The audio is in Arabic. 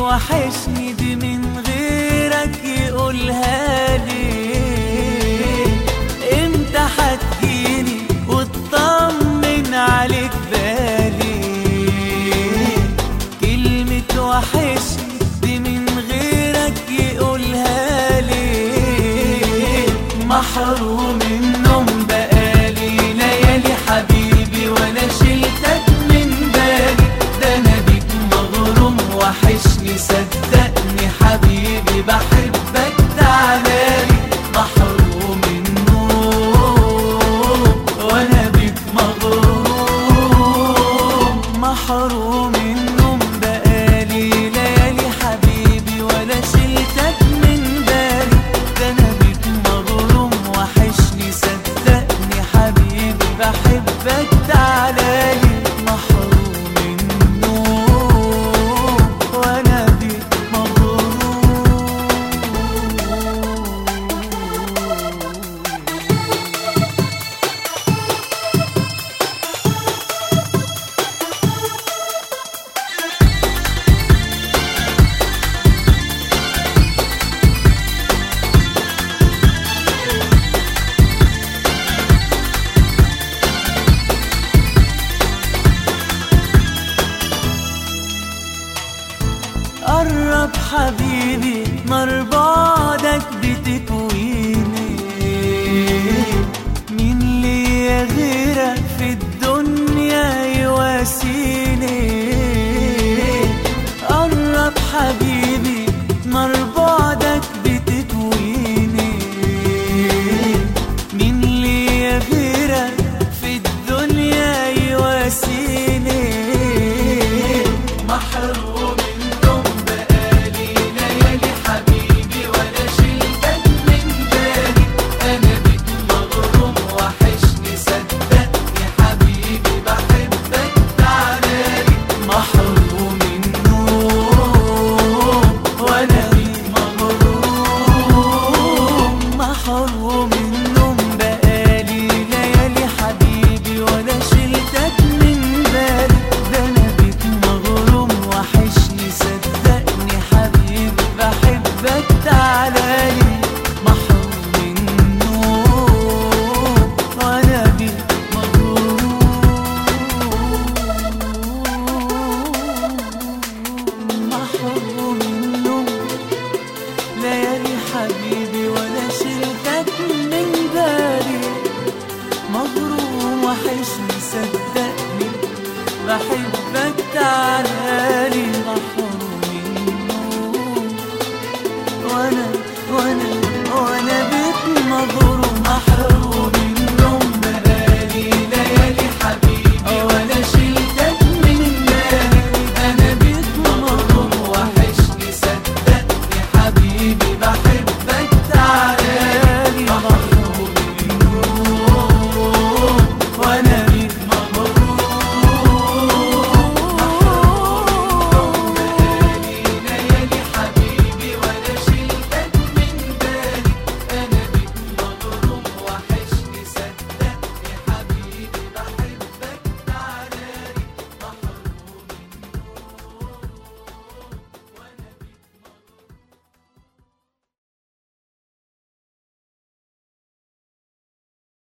وحشني دي من غيرك يقولها لي. امتى هتجيني وتطمن عليك بالي؟ كلمة وحشني دي من غيرك يقولها لي. محروم النوم بقالي ليالي حبيبي وانا شلتك من بالي. ده انا بيك مغروم وحشني صدقني حبيبي بحبك تعالالي. محروم النوم وانا بيك مغروم. محروم النوم بقالي ليالي حبيبي وانا شلتك من بالي. ده انا بيك مغروم وحشني صدقني حبيبي بحبك تعالالي. محروم النوم وانا بيك مغروم. قرب حبيبي نار بعدك بتكويني. مين ليا غيرك في الدنيا يواسيني؟ قرب حبيبي نار بعدك بتكويني. مين ليا غيرك في الدنيا يواسيني؟ محروم النوم بقالي ليالي حبيبي وانا شلتك من بالي. انا بيك مغروم وحشني صدقني حبيبي بحبك تعالالي. محروم النوم وانا بيك مغروم. محروم النوم بقالي ليالي حبيبي وانا شلتك من بالي. ده انا بيك مغروم وحشني صدقني حبيبي بحبك تعالالي. محروم النوم وانا بيك مغروم. محروم النوم ليالي حبيبي وانا شلتك من بالي. مغروم وحشني صدقني بحبك تعالى.